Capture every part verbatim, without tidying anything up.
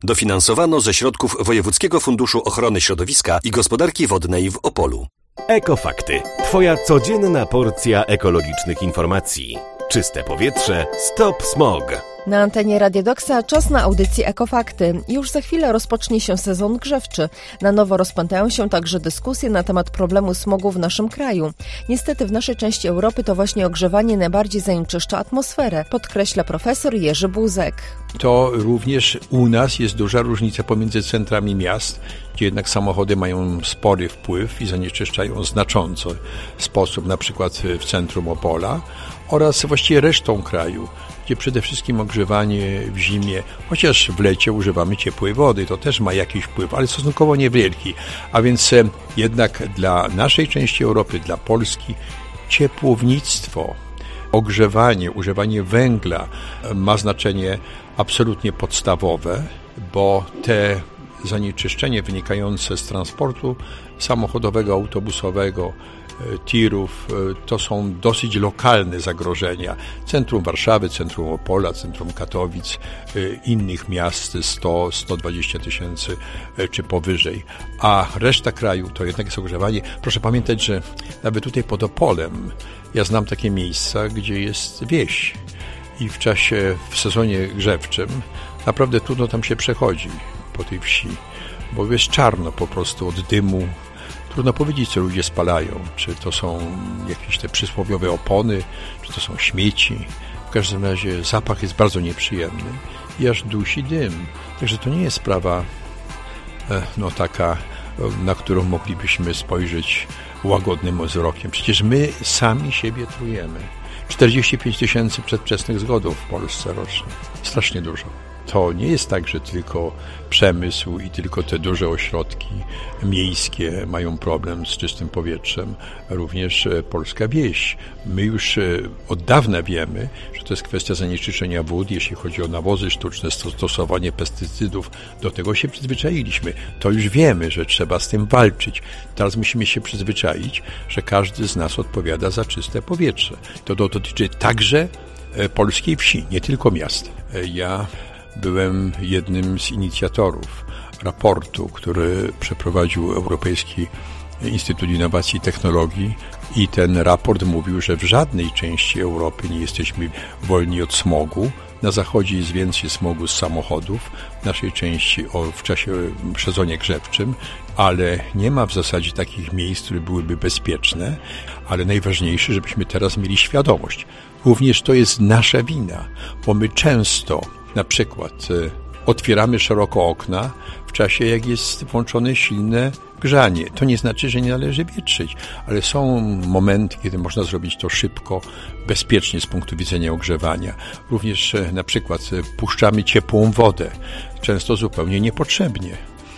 Dofinansowano ze środków Wojewódzkiego Funduszu Ochrony Środowiska i Gospodarki Wodnej w Opolu. Ekofakty. Twoja codzienna porcja ekologicznych informacji. Czyste powietrze. Stop smog. Na antenie Radia Doksa czas na audycję Ekofakty. Już za chwilę rozpocznie się sezon grzewczy. Na nowo rozpętają się także dyskusje na temat problemu smogu w naszym kraju. Niestety w naszej części Europy to właśnie ogrzewanie najbardziej zanieczyszcza atmosferę, podkreśla profesor Jerzy Buzek. To również u nas jest duża różnica pomiędzy centrami miast, gdzie jednak samochody mają spory wpływ i zanieczyszczają znacząco sposób, na przykład w centrum Opola, oraz właściwie resztą kraju, gdzie przede wszystkim ogrzewanie w zimie, chociaż w lecie używamy ciepłej wody, to też ma jakiś wpływ, ale stosunkowo niewielki. A więc jednak dla naszej części Europy, dla Polski, ciepłownictwo, ogrzewanie, używanie węgla ma znaczenie absolutnie podstawowe, bo te zanieczyszczenie wynikające z transportu samochodowego, autobusowego, tirów, to są dosyć lokalne zagrożenia. Centrum Warszawy, centrum Opola, centrum Katowic, innych miast sto do stu dwudziestu tysięcy czy powyżej. A reszta kraju to jednak jest ogrzewanie. Proszę pamiętać, że nawet tutaj pod Opolem ja znam takie miejsca, gdzie jest wieś i w czasie, w sezonie grzewczym naprawdę trudno tam się przechodzi po tej wsi, bo jest czarno po prostu od dymu. Trudno powiedzieć, co ludzie spalają. Czy to są jakieś te przysłowiowe opony, czy to są śmieci. W każdym razie zapach jest bardzo nieprzyjemny i aż dusi dym. Także to nie jest sprawa no taka, na którą moglibyśmy spojrzeć łagodnym wzrokiem. Przecież my sami siebie trujemy. czterdzieści pięć tysięcy przedwczesnych zgonów w Polsce rocznie. Strasznie dużo. To nie jest tak, że tylko przemysł i tylko te duże ośrodki miejskie mają problem z czystym powietrzem. Również polska wieś. My już od dawna wiemy, że to jest kwestia zanieczyszczenia wód, jeśli chodzi o nawozy sztuczne, stosowanie pestycydów. Do tego się przyzwyczailiśmy. To już wiemy, że trzeba z tym walczyć. Teraz musimy się przyzwyczaić, że każdy z nas odpowiada za czyste powietrze. To dotyczy także polskiej wsi, nie tylko miasta. Ja byłem jednym z inicjatorów raportu, który przeprowadził Europejski Instytut Innowacji i Technologii i ten raport mówił, że w żadnej części Europy nie jesteśmy wolni od smogu. Na zachodzie jest więcej smogu z samochodów, w naszej części o, w czasie, w sezonie grzewczym, ale nie ma w zasadzie takich miejsc, które byłyby bezpieczne, ale najważniejsze, żebyśmy teraz mieli świadomość. Również to jest nasza wina, bo my często na przykład otwieramy szeroko okna w czasie, jak jest włączone silne grzanie. To nie znaczy, że nie należy wietrzyć, ale są momenty, kiedy można zrobić to szybko, bezpiecznie z punktu widzenia ogrzewania. Również na przykład puszczamy ciepłą wodę, często zupełnie niepotrzebnie.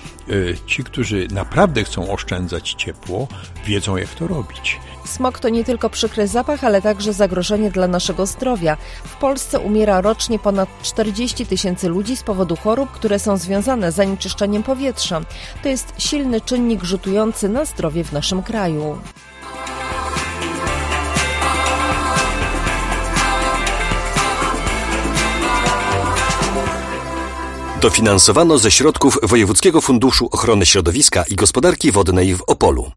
Ci, którzy naprawdę chcą oszczędzać ciepło, wiedzą, jak to robić. Smog to nie tylko przykry zapach, ale także zagrożenie dla naszego zdrowia. W Polsce umiera rocznie ponad czterdzieści tysięcy ludzi z powodu chorób, które są związane z zanieczyszczeniem powietrza. To jest silny czynnik rzutujący na zdrowie w naszym kraju. Dofinansowano ze środków Wojewódzkiego Funduszu Ochrony Środowiska i Gospodarki Wodnej w Opolu.